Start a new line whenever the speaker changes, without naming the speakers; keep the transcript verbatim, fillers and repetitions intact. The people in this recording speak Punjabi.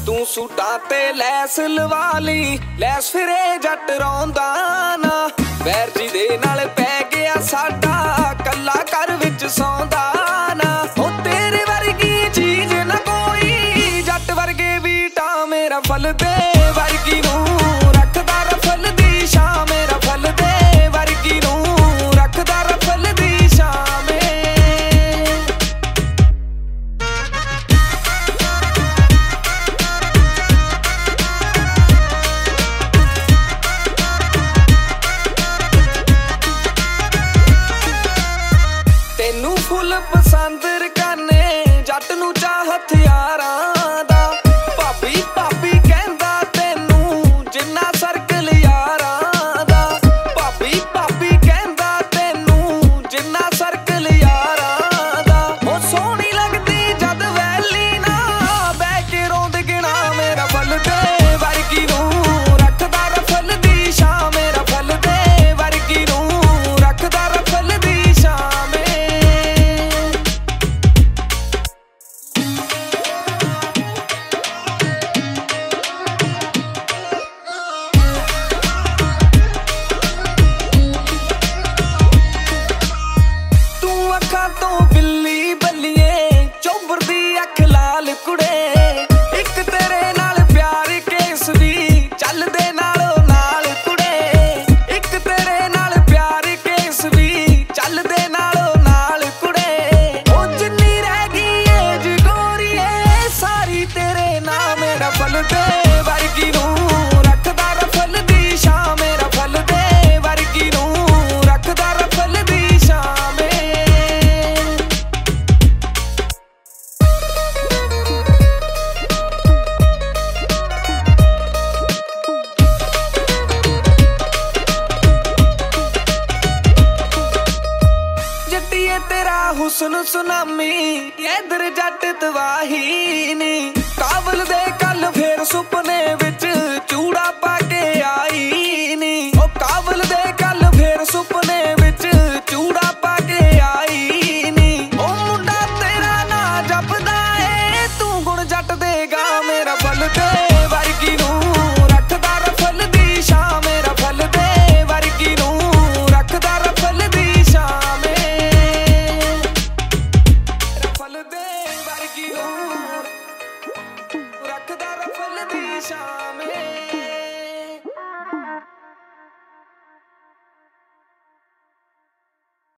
ਤੂੰ ਸੂਟਾਂ ਤੇ ਲੈਸ ਲਵਾ ਲਈ, ਲੈਸ ਫਿਰੇ ਜੱਟ ਰੋਂਦਾ ਨਾ। ਵੈਰ ਜੀ ਦੇ ਨਾਲ ਪੈ ਗਿਆ ਸਾਡਾ, ਕੱਲਾ ਘਰ ਵਿੱਚ ਸੌਂਦਾ ਨਾ। ਉਹ ਤੇਰੇ ਵਰਗੀ ਚੀਜ਼ ਨਾ ਕੋਈ, ਜੱਟ ਵਰਗੇ ਵੀ ਟਾਂ ਮੇਰਾ ਫਲ ਦੇ ਵਰਗੀ ਨੂੰ ਰੱਖਦਾ ਰਫਲ ਦੀ ਛਾਂ, ਮੇਰਾ ਫਲ ਦੇ ਵਰਗੀ ਨੂੰ ਰੱਖਦਾ ਰਫਲ ਦੀ ਛਾਂ। ਤੈਨੂੰ ਫੁੱਲ ਪਸੰਦ ਰਕਾਨੇ, ਜੱਟ ਨੂੰ ਚਾਹ ਹਥਿਆਰਾਂ ਦਾ। ਭਾਬੀ ਭਾਬੀ ਕਹਿੰਦਾ ਤੈਨੂੰ ਜਿੰਨਾ ਸਰਕਲ ਯਾਰਾਂ ਦਾ। ਭਾਬੀ ਭਾਬੀ ਕਹਿੰਦਾ ਤੈਨੂੰ ਜਿੰਨਾ ਸਰਕਲ ਯਾਰਾਂ ਦਾ। ਉਹ ਸੋਹਣੀ ਲੱਗਦੀ ਜਦ ਵੈਲੀ ਨਾ, ਬਹਿ ਕੇ ਰੋਂਦ ਗਿਣਾ ਮੇਰਾ ਫਲ ਦੇ ਵਰਗੀ ਨੂੰ ਰੱਖਦਾ ਰਫਲ ਦੀ ਛਾਂ, ਮੇਰਾ ਫਲ ਦੇ ਵਰਗੀ ਨੂੰ ਰੱਖਦਾ ਰਫਲ ਦੀ ਛਾਂ। ਅੱਖਾਂ ਤੋਂ ਬਿੱਲੀ ਬੱਲੀਏ, ਚੋਬਰਦੀ ਅੱਖ ਲਾਲ ਕੁੜੇ। ਇੱਕ ਤੇਰੇ ਨਾਲ ਪਿਆਰ ਕੇਸ ਵੀ ਚੱਲਦੇ ਨਾਲੋਂ ਨਾਲ ਕੁੜੇ। ਇੱਕ ਤੇਰੇ ਨਾਲ ਪਿਆਰ ਕੇਸ ਵੀ ਚੱਲਦੇ ਨਾਲੋਂ ਨਾਲ ਕੁੜੇ। ਉਹ ਜਿੰਨੀ ਰਹਿ ਗਈ ਏਜ ਗੋਰੀਏ, ਸਾਰੀ ਤੇਰੇ ਨਾਂ ਮੇਰਾ ਫਲ ਦੇ ਵਰਗੀ ਨੂੰ ਰੱਖਦਾ ਰਫਲ ਦੀ ਛਾਂ, ਮੇਰਾ ਫਲ ਦੇ ਵਰਗੀ ਨੂੰ ਰੱਖਦਾ ਰਫਲ ਦੀ ਛਾਂ। ਤੇਰਾ ਹੁਸਨ ਸੁਨਾਮੀ, ਇਧਰ ਜੱਟ ਤਵਾਹੀ ਨੀ। ਕਾਬਲ ਦੇ ਕੱਲ ਫੇਰ ਸੁਪਨੇ ਵਿੱਚ ਚੂੜਾ ਪਾ ਕੇ ਆਈ ਨੀ। ਉਹ ਕਾਬਲ ਦੇ ਕੱਲ ਫੇਰ ਸੁਪਨੇ